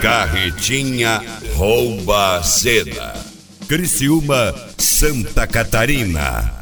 Carretinha rouba seda. Criciúma, Santa Catarina.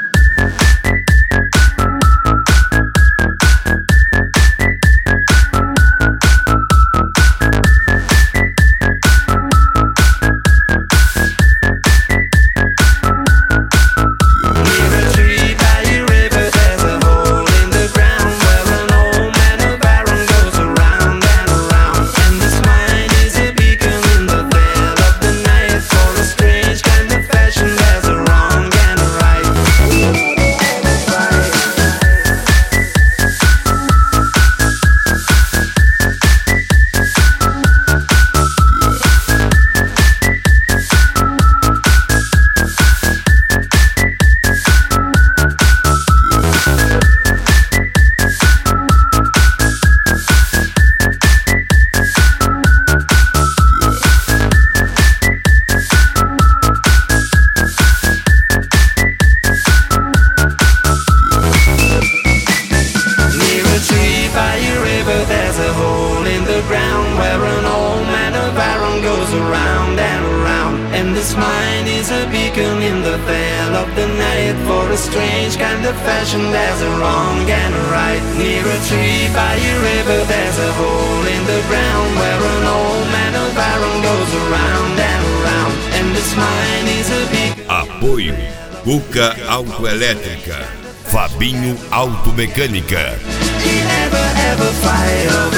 This mine is a beacon in the veil of the night. For a strange kind of fashion, there's a wrong and a right. Near a tree by a river, there's a hole in the ground where an old man of iron goes around and around. And this mine is a beacon. Apoio Cuca Autoelétrica, Fabinho Automecânica. Ever fight